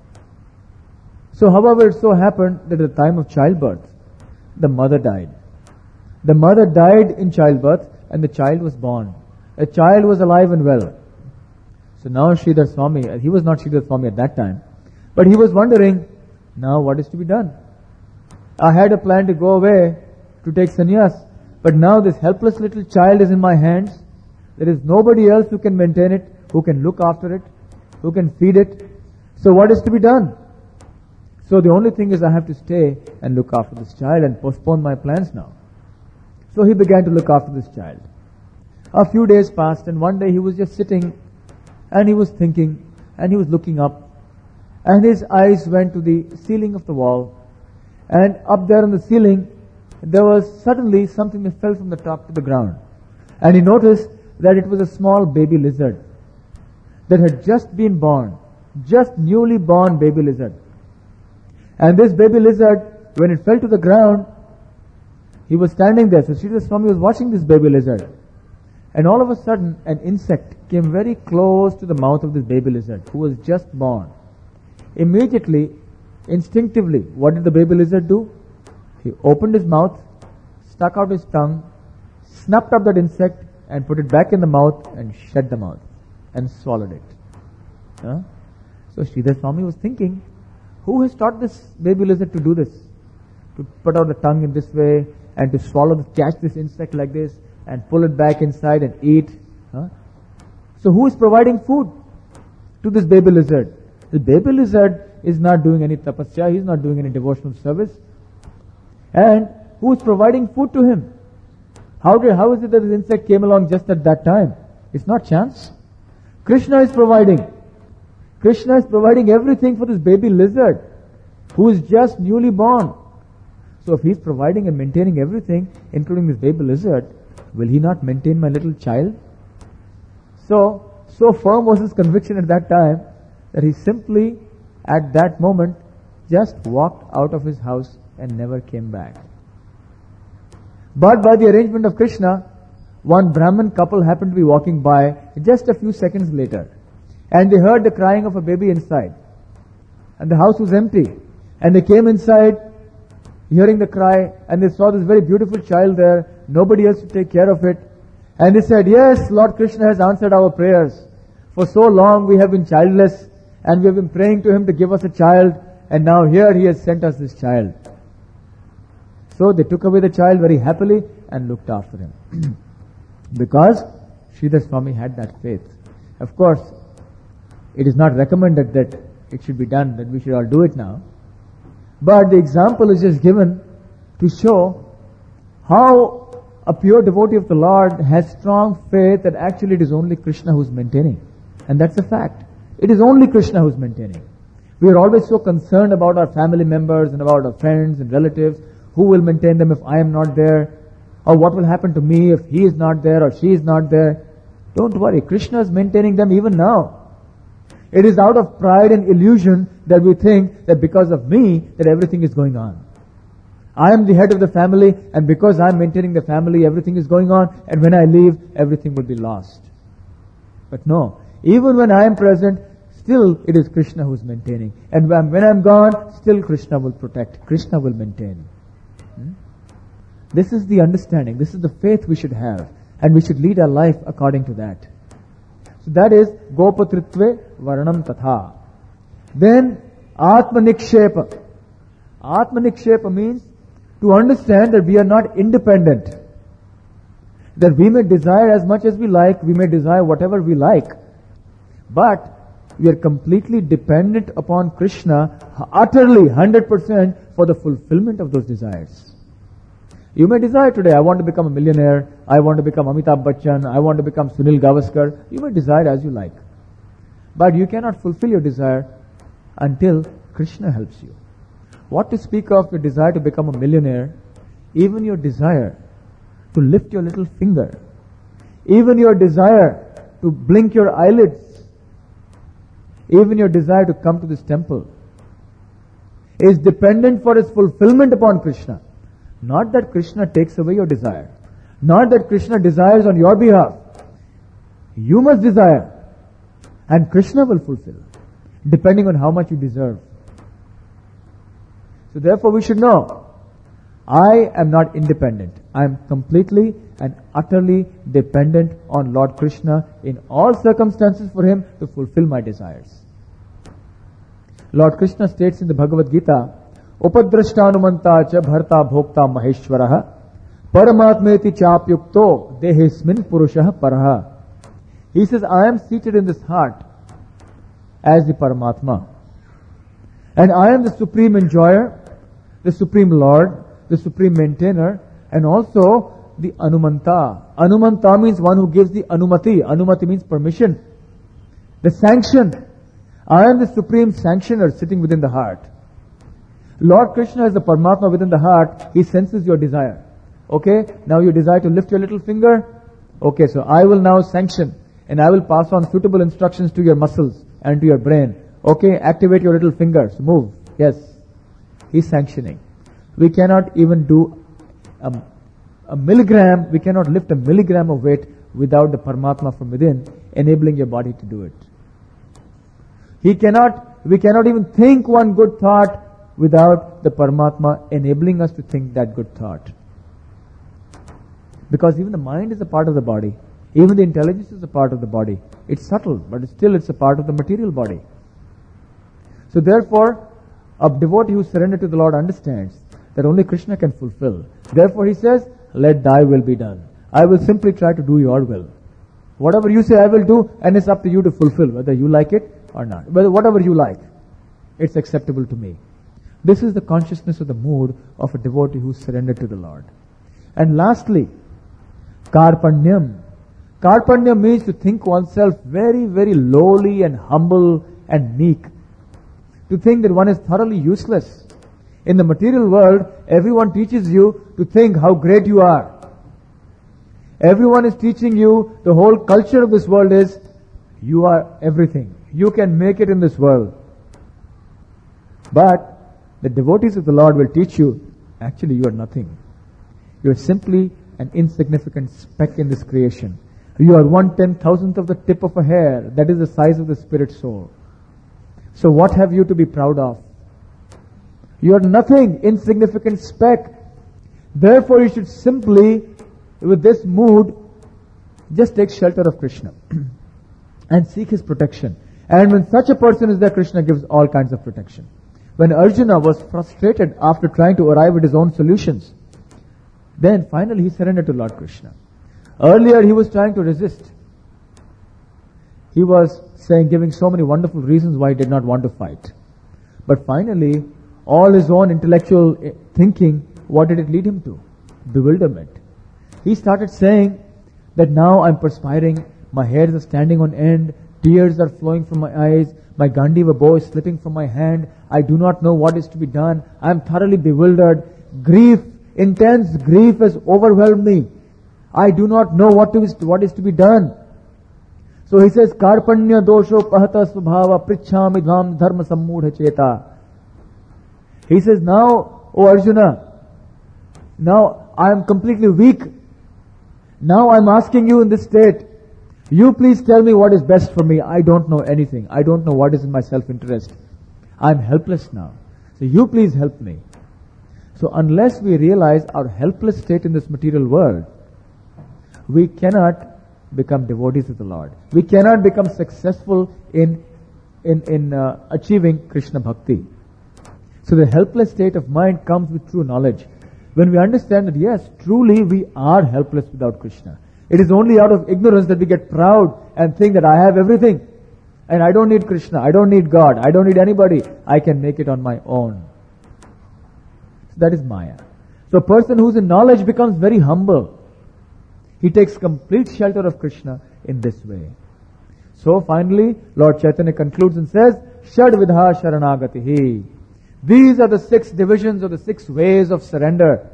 So however it so happened that at the time of childbirth, the mother died. The mother died in childbirth and the child was born. A child was alive and well. So now Sridhar Swami, he was not Sridhar Swami at that time, but he was wondering, now what is to be done? I had a plan to go away to take sannyas, but now this helpless little child is in my hands. There is nobody else who can maintain it, who can look after it, who can feed it. So what is to be done? So the only thing is I have to stay and look after this child and postpone my plans now. So he began to look after this child. A few days passed and one day he was just sitting and he was thinking and he was looking up and his eyes went to the ceiling of the wall, and up there on the ceiling there was suddenly something that fell from the top to the ground, and he noticed that it was a small baby lizard that had just been born, just newly born baby lizard. And this baby lizard, when it fell to the ground, he was standing there. So Sridhar Swami was watching this baby lizard. And all of a sudden, an insect came very close to the mouth of this baby lizard, who was just born. Immediately, instinctively, what did the baby lizard do? He opened his mouth, stuck out his tongue, snapped up that insect, and put it back in the mouth, and shut the mouth, and swallowed it. Huh? So Sridhar Swami was thinking, who has taught this baby lizard to do this? To put out the tongue in this way, and to swallow, the, catch this insect like this, and pull it back inside and eat. Huh? So who is providing food to this baby lizard? The baby lizard is not doing any tapasya, he is not doing any devotional service. And who is providing food to him? How did, how is it that this insect came along just at that time? It's not chance. Krishna is providing. Krishna is providing everything for this baby lizard who is just newly born. So if he is providing and maintaining everything, including this baby lizard, will he not maintain my little child? So, so firm was his conviction at that time that he simply, at that moment, just walked out of his house and never came back. But by the arrangement of Krishna, one Brahmin couple happened to be walking by just a few seconds later, and they heard the crying of a baby inside, and the house was empty, and they came inside hearing the cry, and they saw this very beautiful child there, nobody else to take care of it, and they said, yes, Lord Krishna has answered our prayers. For so long we have been childless, and we have been praying to him to give us a child, and now here he has sent us this child. So they took away the child very happily and looked after him. Because Sridhar Swami had that faith. Of course, it is not recommended that it should be done, that we should all do it now. But the example is just given to show how a pure devotee of the Lord has strong faith that actually it is only Krishna who is maintaining. And that's a fact. It is only Krishna who is maintaining. We are always so concerned about our family members and about our friends and relatives. Who will maintain them if I am not there? Or what will happen to me if he is not there or she is not there? Don't worry, Krishna is maintaining them even now. It is out of pride and illusion that we think that because of me that everything is going on. I am the head of the family, and because I am maintaining the family, everything is going on, and when I leave, everything will be lost. But no, even when I am present, still it is Krishna who is maintaining. And when I am gone, still Krishna will protect, Krishna will maintain. Hmm? This is the understanding, this is the faith we should have, and we should lead our life according to that. So that is Gopatritve Varnam Tatha. Then Atma Nikshepa. Atma Nikshepa means to understand that we are not independent. That we may desire as much as we like, we may desire whatever we like, but we are completely dependent upon Krishna, utterly, one hundred percent for the fulfillment of those desires. You may desire today, I want to become a millionaire, I want to become Amitabh Bachchan, I want to become Sunil Gavaskar. You may desire as you like. But you cannot fulfill your desire until Krishna helps you. What to speak of your desire to become a millionaire, even your desire to lift your little finger, even your desire to blink your eyelids, even your desire to come to this temple is dependent for its fulfillment upon Krishna. Not that Krishna takes away your desire. Not that Krishna desires on your behalf. You must desire. And Krishna will fulfill, depending on how much you deserve. So therefore we should know, I am not independent. I am completely and utterly dependent on Lord Krishna in all circumstances for Him to fulfill my desires. Lord Krishna states in the Bhagavad Gita, Upadrashtanumanta cha bharta bhokta maheshwaraha paramatmeti chapyukto dehismin purushah paraha. He says, I am seated in this heart as the Paramatma. And I am the supreme enjoyer, the supreme Lord, the supreme maintainer, and also the Anumanta. Anumanta means one who gives the Anumati. Anumati means permission. The sanction. I am the supreme sanctioner sitting within the heart. Lord Krishna is the Paramatma within the heart. He senses your desire. Okay, now you desire to lift your little finger. Okay, so I will now sanction and I will pass on suitable instructions to your muscles and to your brain. Okay, activate your little fingers. Move. Yes. He's sanctioning. We cannot even do a, a milligram, we cannot lift a milligram of weight without the Paramatma from within enabling your body to do it. He cannot, we cannot even think one good thought without the Paramatma enabling us to think that good thought. Because even the mind is a part of the body. Even the intelligence is a part of the body. It's subtle, but still it's a part of the material body. So therefore, a devotee who surrendered to the Lord understands that only Krishna can fulfill. Therefore he says, let thy will be done. I will simply try to do your will. Whatever you say I will do, and it's up to you to fulfill, whether you like it or not. Whether whatever you like, it's acceptable to me. This is the consciousness of the mood of a devotee who surrendered to the Lord. And lastly, Karpanyam. Karpanyam means to think oneself very, very lowly and humble and meek. To think that one is thoroughly useless. In the material world, everyone teaches you to think how great you are. Everyone is teaching you, the whole culture of this world is, you are everything. You can make it in this world. But the devotees of the Lord will teach you, actually you are nothing. You are simply an insignificant speck in this creation. You are one ten thousandth of the tip of a hair. That is the size of the spirit soul. So what have you to be proud of? You are nothing, insignificant speck. Therefore you should simply, with this mood, just take shelter of Krishna and seek His protection. And when such a person is there, Krishna gives all kinds of protection. When Arjuna was frustrated after trying to arrive at his own solutions, then finally he surrendered to Lord Krishna. Earlier he was trying to resist. He was saying, giving so many wonderful reasons why he did not want to fight. But finally, all his own intellectual thinking, what did it lead him to? Bewilderment. He started saying that now I'm perspiring, my hairs are standing on end, tears are flowing from my eyes, my Gandiva bow is slipping from my hand, I do not know what is to be done, I am thoroughly bewildered, grief, intense grief has overwhelmed me, I do not know what, to, what is to be done. So he says, Karpanya dosho pahata svabhava prichhami dham dharma sammudha cheta. He says, now, O Arjuna, now I am completely weak. Now I am asking you in this state, you please tell me what is best for me. I don't know anything. I don't know what is in my self-interest. I am helpless now. So you please help me. So unless we realize our helpless state in this material world, we cannot become devotees of the Lord. We cannot become successful in in, in uh, achieving Krishna Bhakti. So the helpless state of mind comes with true knowledge. When we understand that yes, truly we are helpless without Krishna. It is only out of ignorance that we get proud and think that I have everything. And I don't need Krishna, I don't need God, I don't need anybody. I can make it on my own. So that is Maya. So a person who's in knowledge becomes very humble. He takes complete shelter of Krishna in this way. So finally, Lord Chaitanya concludes and says, Shad Vidha Sharanagatihi. These are the six divisions or the six ways of surrender.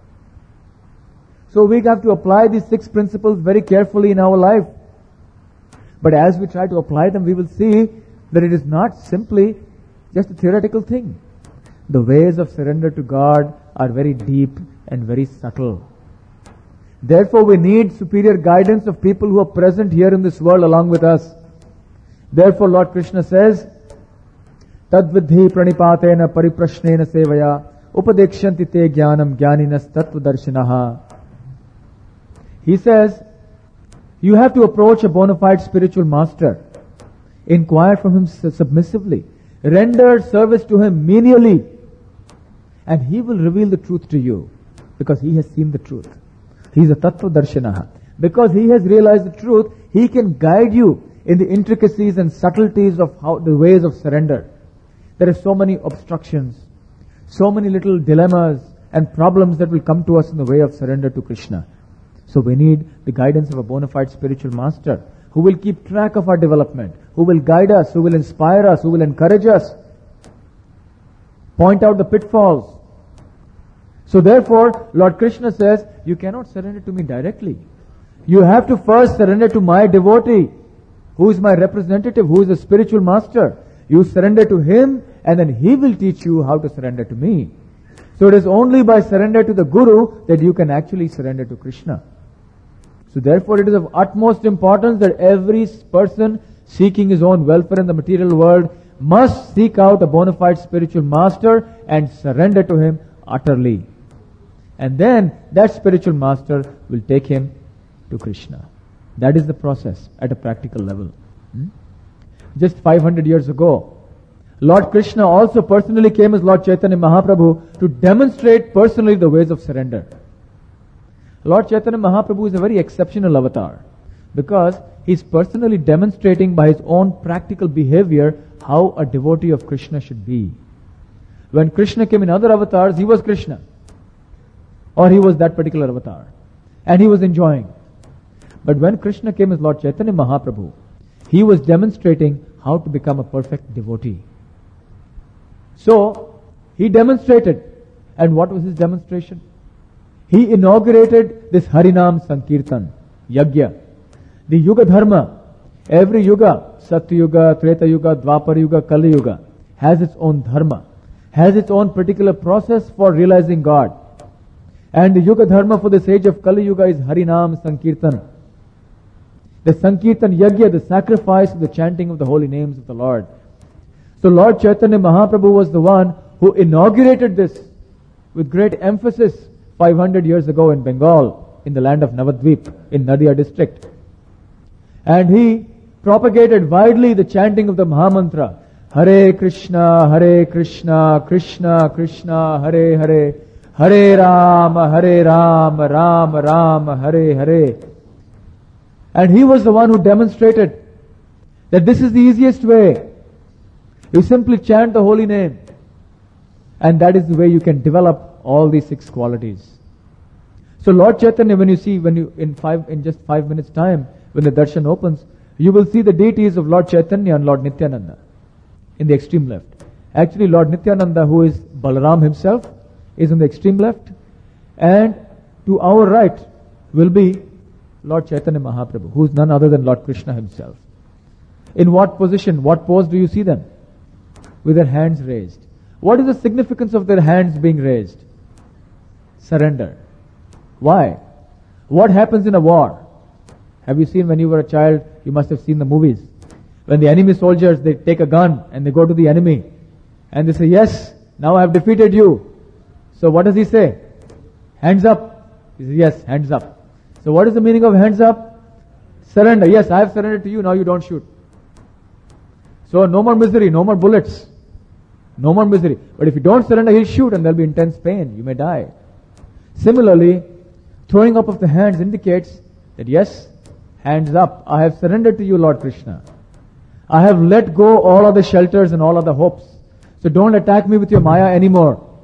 So we have to apply these six principles very carefully in our life. But as we try to apply them, we will see that it is not simply just a theoretical thing. The ways of surrender to God are very deep and very subtle. Therefore, we need superior guidance of people who are present here in this world along with us. Therefore, Lord Krishna says, Tadvidhi pranipatena pariprashnena sevaya upadekshanti te jnanam jnaninas tattvadarshinaha. He says, you have to approach a bona fide spiritual master. Inquire from him submissively. Render service to him menially. And he will reveal the truth to you. Because he has seen the truth. He is a tattva darshanaha. Because he has realized the truth, he can guide you in the intricacies and subtleties of how the ways of surrender. There are so many obstructions, so many little dilemmas and problems that will come to us in the way of surrender to Krishna. So we need the guidance of a bona fide spiritual master who will keep track of our development, who will guide us, who will inspire us, who will encourage us, point out the pitfalls. So therefore, Lord Krishna says, you cannot surrender to me directly. You have to first surrender to my devotee, who is my representative, who is a spiritual master. You surrender to him, and then he will teach you how to surrender to me. So it is only by surrender to the Guru that you can actually surrender to Krishna. So therefore it is of utmost importance that every person seeking his own welfare in the material world must seek out a bona fide spiritual master and surrender to him utterly. And then that spiritual master will take him to Krishna. That is the process at a practical level. Hmm? Just five hundred years ago, Lord Krishna also personally came as Lord Chaitanya Mahaprabhu to demonstrate personally the ways of surrender. Lord Chaitanya Mahaprabhu is a very exceptional avatar because he's personally demonstrating by his own practical behavior how a devotee of Krishna should be. When Krishna came in other avatars, he was Krishna. Or he was that particular avatar. And he was enjoying. But when Krishna came as Lord Chaitanya Mahaprabhu, he was demonstrating how to become a perfect devotee. So, he demonstrated. And what was his demonstration? He inaugurated this Harinam Sankirtan, Yagya. The Yuga Dharma, every Yuga, Satya Yuga, Treta Yuga, Dwapar Yuga, Kali Yuga, has its own Dharma, has its own particular process for realizing God. And the Yuga Dharma for this age of Kali Yuga is Harinam Sankirtan. The Sankirtan Yagya, the sacrifice of the chanting of the holy names of the Lord. So Lord Chaitanya Mahaprabhu was the one who inaugurated this with great emphasis five hundred years ago in Bengal, in the land of Navadvip, in Nadia district. And he propagated widely the chanting of the Mahamantra. Hare Krishna, Hare Krishna, Krishna Krishna, Hare Hare, Hare Rama, Hare Rama, Rama Rama, Hare Hare. And he was the one who demonstrated that this is the easiest way. You simply chant the holy name. And that is the way you can develop all these six qualities. So Lord Chaitanya, when you see, when you, in five, in just five minutes time, when the darshan opens, you will see the deities of Lord Chaitanya and Lord Nityananda in the extreme left. Actually, Lord Nityananda, who is Balaram himself, is on the extreme left. And to our right will be Lord Chaitanya Mahaprabhu, who is none other than Lord Krishna himself. In what position, what pose do you see them? With their hands raised. What is the significance of their hands being raised? Surrender. Why? What happens in a war? Have you seen when you were a child, you must have seen the movies. When the enemy soldiers, they take a gun and they go to the enemy. And they say, yes, now I have defeated you. So what does he say? Hands up. He says, yes, hands up. So what is the meaning of hands up? Surrender. Yes, I have surrendered to you, now you don't shoot. So no more misery, no more bullets. No more misery. But if you don't surrender, he'll shoot and there'll be intense pain. You may die. Similarly, throwing up of the hands indicates that yes, hands up. I have surrendered to you, Lord Krishna. I have let go all of the shelters and all of the hopes. So don't attack me with your Maya anymore.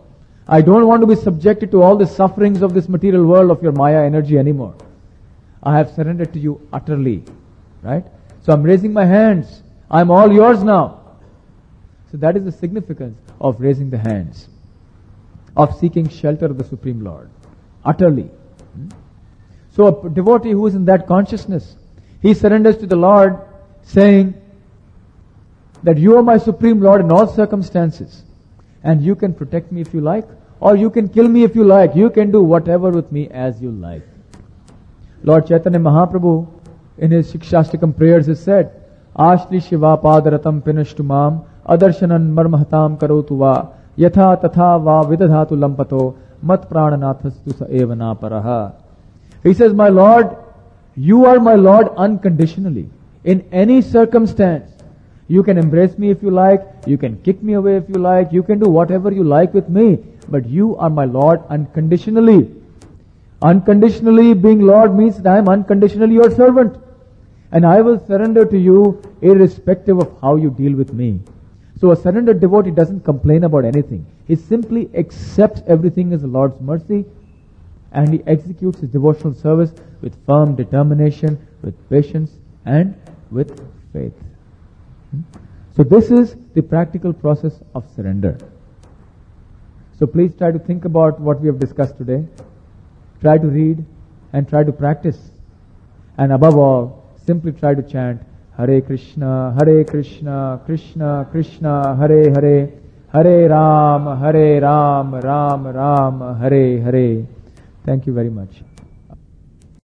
I don't want to be subjected to all the sufferings of this material world of your Maya energy anymore. I have surrendered to you utterly. Right? So I'm raising my hands. I'm all yours now. So that is the significance of raising the hands, of seeking shelter of the Supreme Lord. Utterly. So a devotee who is in that consciousness, he surrenders to the Lord saying that you are my Supreme Lord in all circumstances. And you can protect me if you like, or you can kill me if you like. You can do whatever with me as you like. Lord Chaitanya Mahaprabhu, in his Shikshashtakam prayers, has said, Ashli Shiva Padaratam Pinashtumam Adarshanan Marmahatam Karotu Va Yatha Tatha Va Vidadhatu Lampato Mat Prananathastu Sa Evana Paraha. He says, my Lord, you are my Lord unconditionally. In any circumstance, you can embrace me if you like, you can kick me away if you like, you can do whatever you like with me, but you are my Lord unconditionally. Unconditionally being Lord means that I am unconditionally your servant. And I will surrender to you irrespective of how you deal with me. So a surrendered devotee doesn't complain about anything. He simply accepts everything as the Lord's mercy, and he executes his devotional service with firm determination, with patience, and with faith. So this is the practical process of surrender. So please try to think about what we have discussed today. Try to read and try to practice. And above all, simply try to chant Hare Krishna, Hare Krishna, Krishna Krishna, Hare Hare, Hare Ram, Hare Ram, Ram Ram, Hare Hare. Thank you very much.